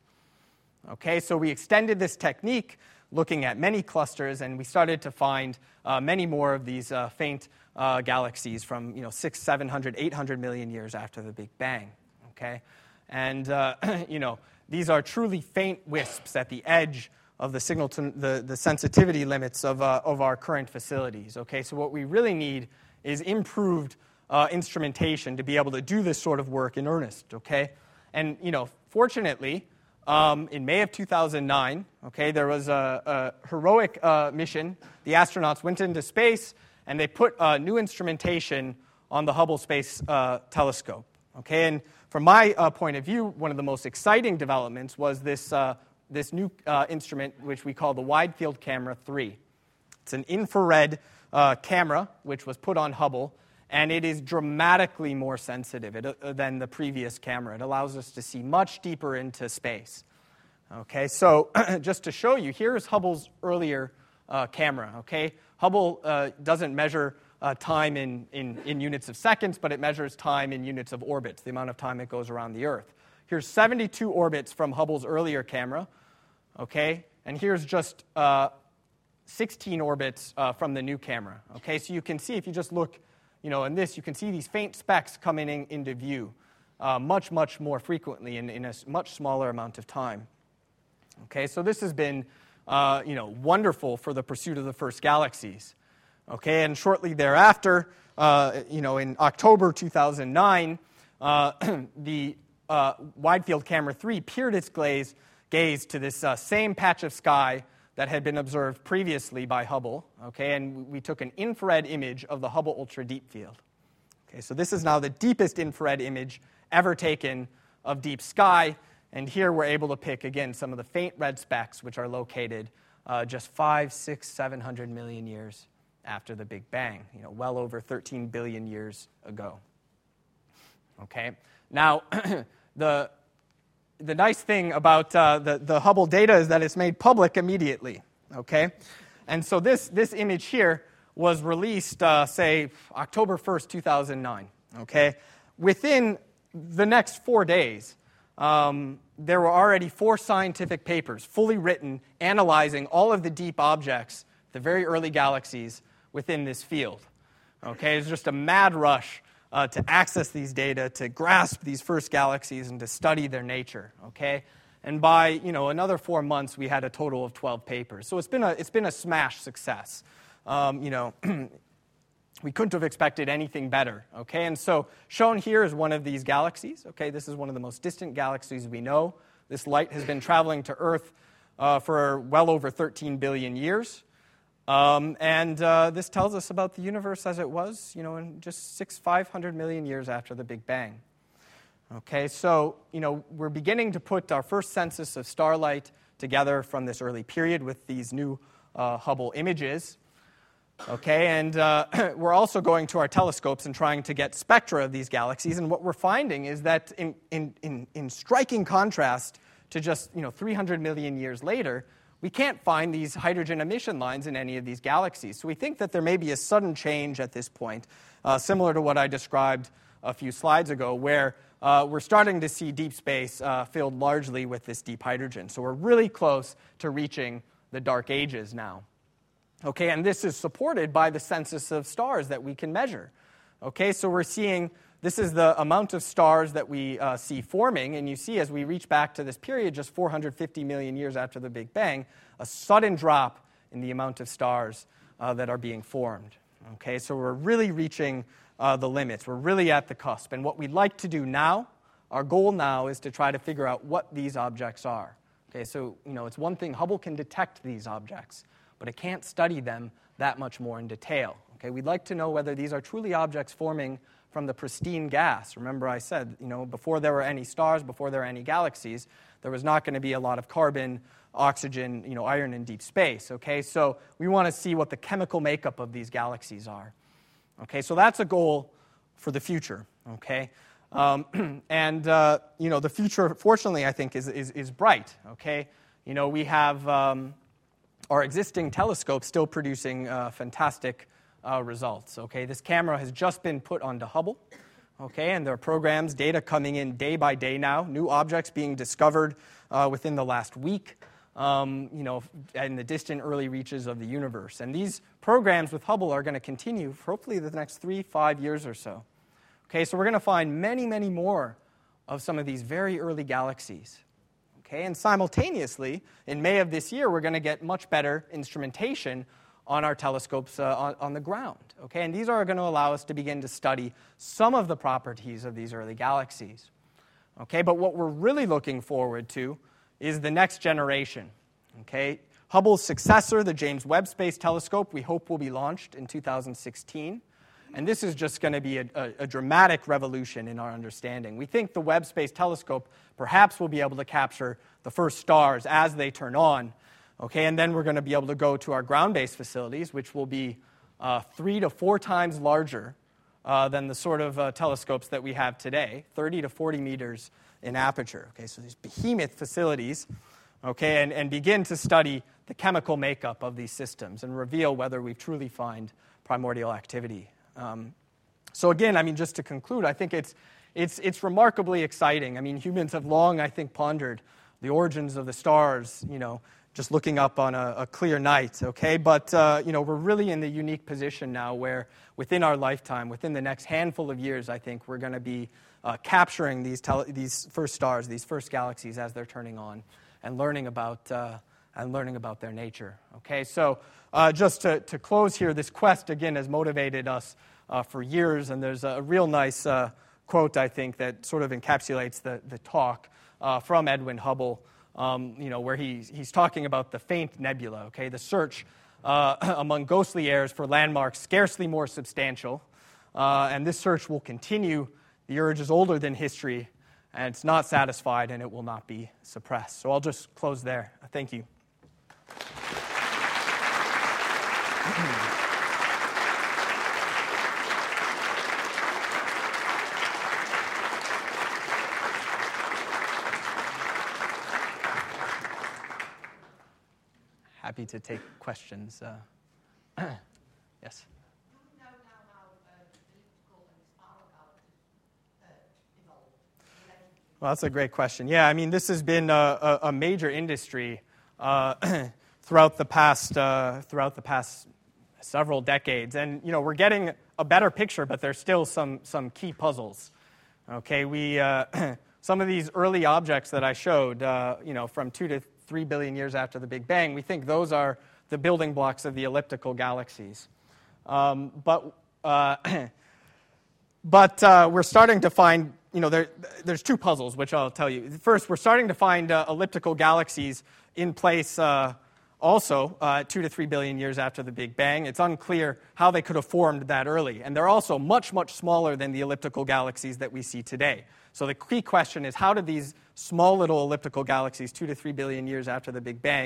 Okay, so we extended this technique looking at many clusters, and we started to find uh, many more of these uh, faint uh, galaxies from, you know, six, seven hundred, eight hundred million years after the Big Bang. Okay, and uh, you know, these are truly faint wisps at the edge of the signal to the, the sensitivity limits of, uh, of our current facilities. Okay, so what we really need is improved uh, instrumentation to be able to do this sort of work in earnest. Okay, and you know, fortunately, um, in May of two thousand nine, okay, there was a, a heroic uh, mission. The astronauts went into space and they put uh, new instrumentation on the Hubble Space uh, Telescope. Okay, and from my uh, point of view, one of the most exciting developments was this. Uh, this new uh, instrument, which we call the Wide Field Camera three. It's an infrared uh, camera, which was put on Hubble, and it is dramatically more sensitive it, uh, than the previous camera. It allows us to see much deeper into space. Okay, so just to show you, here's Hubble's earlier uh, camera. Okay, Hubble uh, doesn't measure uh, time in, in, in units of seconds, but it measures time in units of orbits, the amount of time it goes around the Earth. Here's seventy-two orbits from Hubble's earlier camera. Okay, and here's just uh, sixteen orbits uh, from the new camera. Okay, so you can see if you just look, you know, in this, you can see these faint specks coming in, into view uh, much, much more frequently in, in a much smaller amount of time. Okay, so this has been, uh, you know, wonderful for the pursuit of the first galaxies. Okay, and shortly thereafter, uh, you know, in October two thousand nine, uh, the uh, Wide Field Camera three peered its glaze gaze to this uh, same patch of sky that had been observed previously by Hubble, okay, and we took an infrared image of the Hubble Ultra Deep Field. Okay, so this is now the deepest infrared image ever taken of deep sky, and here we're able to pick, again, some of the faint red specks which are located uh, just five, six, seven hundred million years after the Big Bang, you know, well over thirteen billion years ago. Okay, now the The nice thing about uh, the, the Hubble data is that it's made public immediately, okay? And so this, this image here was released, uh, say, October first, two thousand nine, okay? Within the next four days, um, there were already four scientific papers fully written analyzing all of the deep objects, the very early galaxies within this field, okay? It's just a mad rush Uh, to access these data, to grasp these first galaxies, and to study their nature. Okay, and by you know another four months, we had a total of twelve papers. So it's been a it's been a smash success. Um, you know, we couldn't have expected anything better. Okay, and so shown here is one of these galaxies. Okay, this is one of the most distant galaxies we know. This light has been traveling to Earth uh, for well over thirteen billion years. Um, and uh, this tells us about the universe as it was, you know, in just six, five hundred million years after the Big Bang. Okay, so you know we're beginning to put our first census of starlight together from this early period with these new uh, Hubble images. Okay, and uh, we're also going to our telescopes and trying to get spectra of these galaxies, and what we're finding is that in, in, in, in striking contrast to just you know three hundred million years later, we can't find these hydrogen emission lines in any of these galaxies. So we think that there may be a sudden change at this point, uh, similar to what I described a few slides ago, where uh, we're starting to see deep space uh, filled largely with this deep hydrogen. So we're really close to reaching the dark ages now. Okay, and this is supported by the census of stars that we can measure. Okay, so we're seeing, this is the amount of stars that we uh, see forming, and you see as we reach back to this period, just four hundred fifty million years after the Big Bang, a sudden drop in the amount of stars uh, that are being formed. Okay, so we're really reaching uh, the limits. We're really at the cusp. And what we'd like to do now, our goal now is to try to figure out what these objects are. Okay, so, you know, it's one thing, Hubble can detect these objects, but it can't study them that much more in detail. Okay, we'd like to know whether these are truly objects forming from the pristine gas. Remember I said, you know, before there were any stars, before there were any galaxies, there was not going to be a lot of carbon, oxygen, you know, iron in deep space. Okay, so we want to see what the chemical makeup of these galaxies are. Okay, so that's a goal for the future. Okay, um, and uh, you know, the future, fortunately, I think is is, is bright. Okay, you know, we have um, our existing telescope still producing uh, fantastic uh, results. Okay, this camera has just been put onto Hubble. Okay, and there are programs, data coming in day by day now, new objects being discovered uh, within the last week, um, you know, in the distant early reaches of the universe. And these programs with Hubble are going to continue for hopefully the next three, five years or so. Okay, so we're going to find many, many more of some of these very early galaxies. Okay, and simultaneously, in May of this year, we're going to get much better instrumentation on our telescopes uh, on, on the ground. Okay, and these are going to allow us to begin to study some of the properties of these early galaxies. Okay, but what we're really looking forward to is the next generation. Okay, Hubble's successor, the James Webb Space Telescope, we hope will be launched in two thousand sixteen. And this is just going to be a, a, a dramatic revolution in our understanding. We think the Webb Space Telescope perhaps will be able to capture the first stars as they turn on. Okay, and then we're going to be able to go to our ground-based facilities, which will be uh, three to four times larger uh, than the sort of uh, telescopes that we have today, thirty to forty meters in aperture. Okay, so these behemoth facilities, okay, and, and begin to study the chemical makeup of these systems and reveal whether we truly find primordial activity. Um, so again, I mean, just to conclude, I think it's it's it's remarkably exciting. I mean, humans have long, I think, pondered the origins of the stars, you know, just looking up on a, a clear night, okay? But, uh, you know, we're really in the unique position now where within our lifetime, within the next handful of years, I think, we're going to be uh, capturing these tele- these first stars, these first galaxies as they're turning on, and learning about uh, and learning about their nature, okay? So uh, just to, to close here, this quest, again, has motivated us uh, for years, and there's a real nice uh, quote, I think, that sort of encapsulates the, the talk uh, from Edwin Hubble, Um, you know, where he's, he's talking about the faint nebula, okay, the search uh, among ghostly airs for landmarks scarcely more substantial. Uh, and this search will continue. The urge is older than history, and it's not satisfied, and it will not be suppressed. So I'll just close there. Thank you. Happy to take questions. Uh, yes? Do we know now how uh, elliptical and spiral galaxies uh, evolved? Well, that's a great question. Yeah, I mean, this has been a, a, a major industry uh, throughout the past uh, throughout the past several decades, and you know, we're getting a better picture, but there's still some some key puzzles. Okay, we uh, some of these early objects that I showed, uh, you know, from two to three billion years after the Big Bang, we think those are the building blocks of the elliptical galaxies. Um, but uh, but uh, we're starting to find, you know, there, there's two puzzles, which I'll tell you. First, we're starting to find uh, elliptical galaxies in place uh, also uh, two to three billion years after the Big Bang. It's unclear how they could have formed that early. And they're also much, much smaller than the elliptical galaxies that we see today. So the key question is, how did these small little elliptical galaxies, two to three billion years after the Big Bang,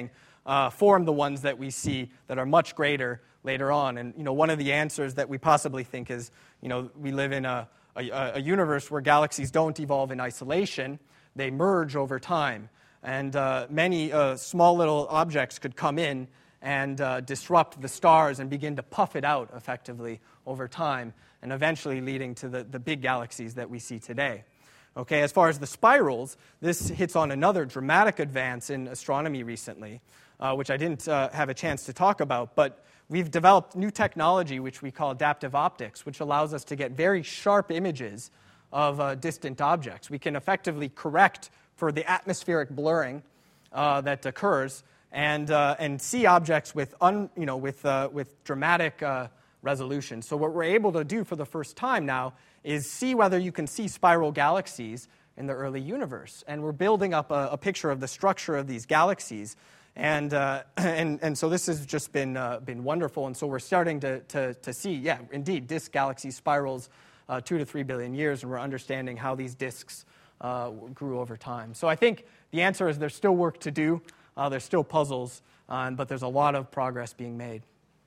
uh, form the ones that we see that are much greater later on. And, you know, one of the answers that we possibly think is, you know, we live in a, a, a universe where galaxies don't evolve in isolation. They merge over time. And uh, many uh, small little objects could come in and uh, disrupt the stars and begin to puff it out effectively over time, and eventually leading to the, the big galaxies that we see today. Okay, as far as the spirals, this hits on another dramatic advance in astronomy recently, uh, which I didn't uh, have a chance to talk about, but we've developed new technology which we call adaptive optics, which allows us to get very sharp images of uh, distant objects. We can effectively correct for the atmospheric blurring uh, that occurs and uh, and see objects with un, you know with uh, with dramatic uh, resolution. So what we're able to do for the first time now is see whether you can see spiral galaxies in the early universe, and we're building up a, a picture of the structure of these galaxies, and uh, and and so this has just been uh, been wonderful. And so we're starting to to, to see, yeah, indeed, disk galaxy spirals uh, two to three billion years, and we're understanding how these disks uh, grew over time. So I think the answer is there's still work to do. Uh, there's still puzzles, um, but there's a lot of progress being made.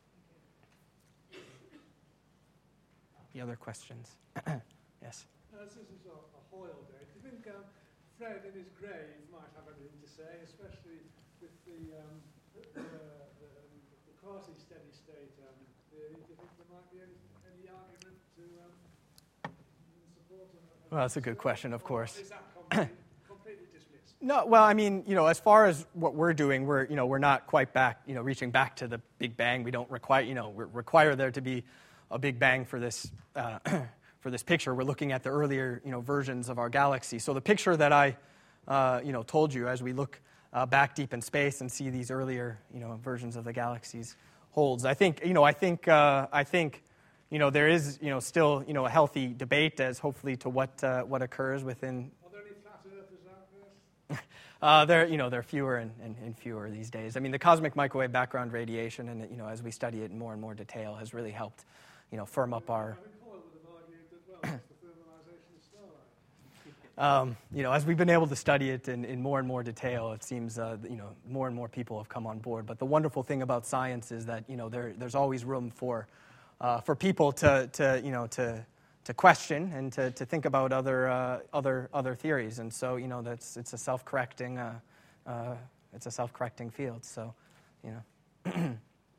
Any other questions? Yes? Uh, this is a, a Hoyle day. Do you think um, Fred in his grave might have anything to say, especially with the, um, the, the, the, the quasi-steady state? Um, the, do you think there might be any, any argument to um, in support of, of Well, that's a good question, of course. Is that completely, completely dismissed? No, well, I mean, you know, as far as what we're doing, we're, you know, we're not quite back, you know, reaching back to the Big Bang. We don't require, you know, we require there to be a Big Bang for this uh, for this picture. We're looking at the earlier, you know, versions of our galaxy. So the picture that I, uh, you know, told you as we look uh, back deep in space and see these earlier, you know, versions of the galaxies holds. I think, you know, I think, uh, I think, you know, there is, you know, still, you know, a healthy debate as hopefully to what uh, what occurs within. Are there any flat earthers out there? Uh, there, you know, there are fewer and, and, and fewer these days. I mean, the cosmic microwave background radiation, and you know, as we study it in more and more detail, has really helped, you know, firm up our. I think Hoyle would have argued that, well, that's the thermalization of starlight. Um, you know, as we've been able to study it in, in more and more detail, it seems, uh, you know, more and more people have come on board. But the wonderful thing about science is that, you know, there, there's always room for, uh, for people to, to, you know, to. to question and to, to think about other uh, other other theories, and so you know that's it's a self-correcting uh, uh, it's a self-correcting field. So, you know,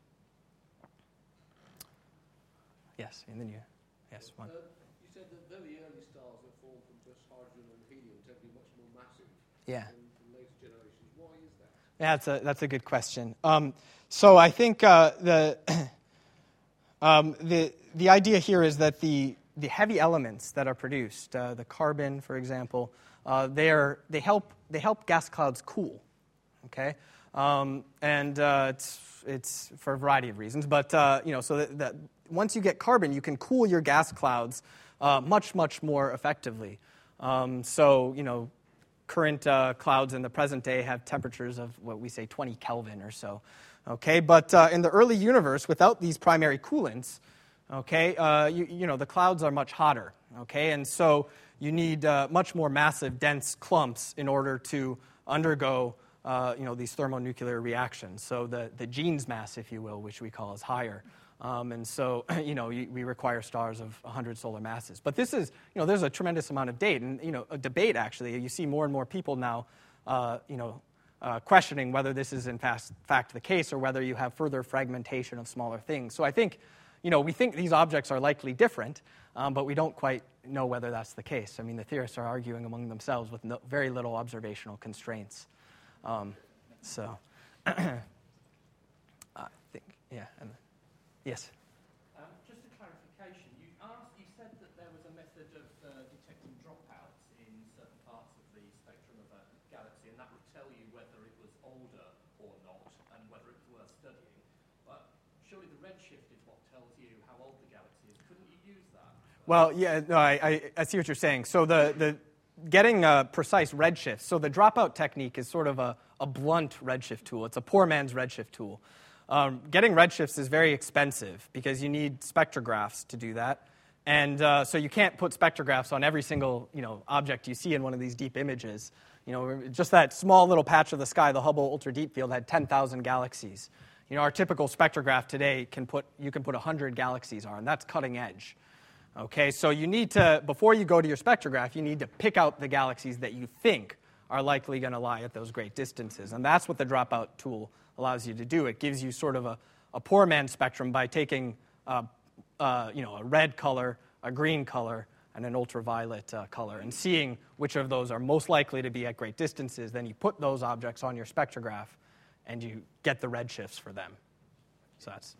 yes, and then you, yes, one. Uh, you said that very early stars that form from just hydrogen and helium tend to be much more massive Yeah. than, than later generations. Why is that? Yeah, that's a that's a good question. Um, so I think uh, the um, the the idea here is that the the heavy elements that are produced, uh, the carbon, for example, uh, they are they help they help gas clouds cool. Okay, um, and uh, it's it's for a variety of reasons, but uh, you know, so that, that once you get carbon, you can cool your gas clouds uh, much much more effectively. Um, so you know. Current uh, clouds in the present day have temperatures of what we say twenty Kelvin or so. Okay, but uh, in the early universe, without these primary coolants, okay, uh, you, you know the clouds are much hotter. Okay, and so you need uh, much more massive, dense clumps in order to undergo uh, you know these thermonuclear reactions. So the the Jeans mass, if you will, which we call is higher. Um, and so, you know, we require stars of one hundred solar masses. But this is, you know, there's a tremendous amount of debate, and, you know, a debate, actually. You see more and more people now, uh, you know, uh, questioning whether this is in fact, fact the case or whether you have further fragmentation of smaller things. So I think, you know, we think these objects are likely different, um, but we don't quite know whether that's the case. I mean, the theorists are arguing among themselves with no, very little observational constraints. Um, so, I think, yeah. And, Yes. Um, just a clarification. You asked, you said that there was a method of uh, detecting dropouts in certain parts of the spectrum of a galaxy, and that would tell you whether it was older or not, and whether it was worth studying. But surely the redshift is what tells you how old the galaxy is. Couldn't you use that? Well, yeah, no, I, I, I see what you're saying. So the, the getting a precise redshift. So the dropout technique is sort of a, a blunt redshift tool. It's a poor man's redshift tool. Um, getting redshifts is very expensive because you need spectrographs to do that. And uh, so you can't put spectrographs on every single, you know, object you see in one of these deep images, You know, just that small little patch of the sky, the Hubble Ultra Deep Field, had ten thousand galaxies. You know, our typical spectrograph today can put you can put one hundred galaxies on. That's cutting edge. Okay, so you need to, before you go to your spectrograph, you need to pick out the galaxies that you think are likely going to lie at those great distances. And that's what the dropout tool allows you to do. It gives you sort of a, a poor man's spectrum by taking uh, uh, you know, a red color, a green color, and an ultraviolet uh, color, and seeing which of those are most likely to be at great distances. Then you put those objects on your spectrograph, and you get the redshifts for them. So that's...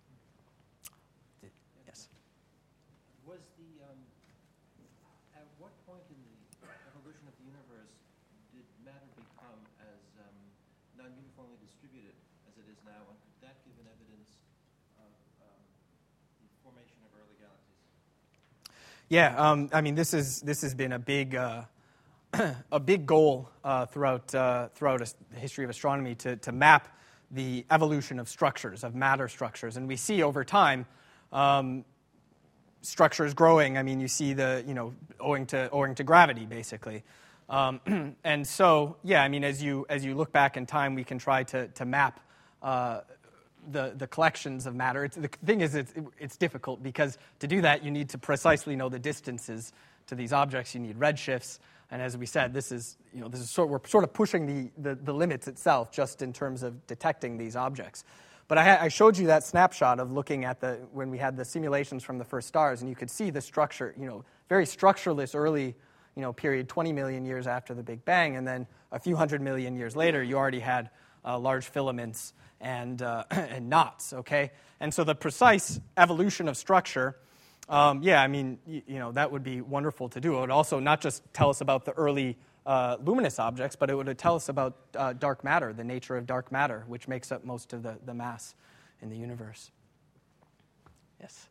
Yes? Was the... Um, at what point in the evolution of the universe did matter become as um, non-uniformly distributed as it is now, and could that give an evidence of um, the formation of early galaxies? Yeah, um, I mean, this is this has been a big uh, a big goal uh, throughout uh, throughout a, the history of astronomy to to map the evolution of structures, of matter structures, and we see over time um, structures growing. I mean, you see the you know owing to owing to gravity, basically, um, and so yeah, I mean, as you as you look back in time, we can try to to map. Uh, The, the collections of matter. It's, the thing is, it's, it's difficult because to do that, you need to precisely know the distances to these objects. You need redshifts, and as we said, this is you know this is sort we're sort of pushing the, the, the limits itself just in terms of detecting these objects. But I, ha- I showed you that snapshot of looking at the when we had the simulations from the first stars, and you could see the structure, you know, very structureless early, you know, period, twenty million years after the Big Bang, and then a few hundred million years later, you already had uh, large filaments and uh, and knots, okay? And so the precise evolution of structure, um, yeah, I mean, you, you know, that would be wonderful to do. It would also not just tell us about the early uh, luminous objects, but it would tell us about uh, dark matter, the nature of dark matter, which makes up most of the, the mass in the universe. Yes?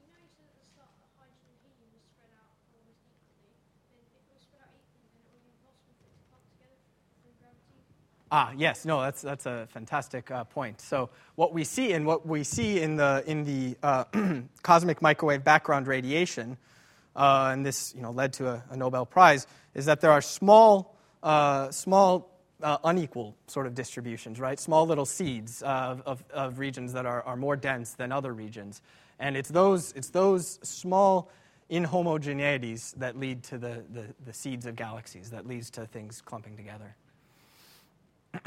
Ah, yes, no, that's that's a fantastic uh, point. So what we see and what we see in the in the uh, cosmic microwave background radiation, uh, and this you know led to a, a Nobel Prize, is that there are small uh, small uh, unequal sort of distributions, right? Small little seeds of of, of regions that are, are more dense than other regions, and it's those it's those small inhomogeneities that lead to the, the, the seeds of galaxies, that leads to things clumping together. Okay,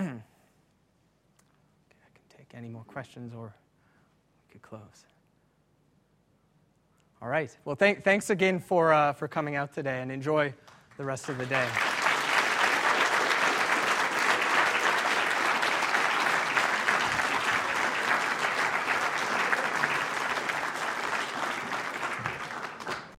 I can take any more questions, or we could close. All right. Well, th- thanks again for uh, for coming out today, and enjoy the rest of the day.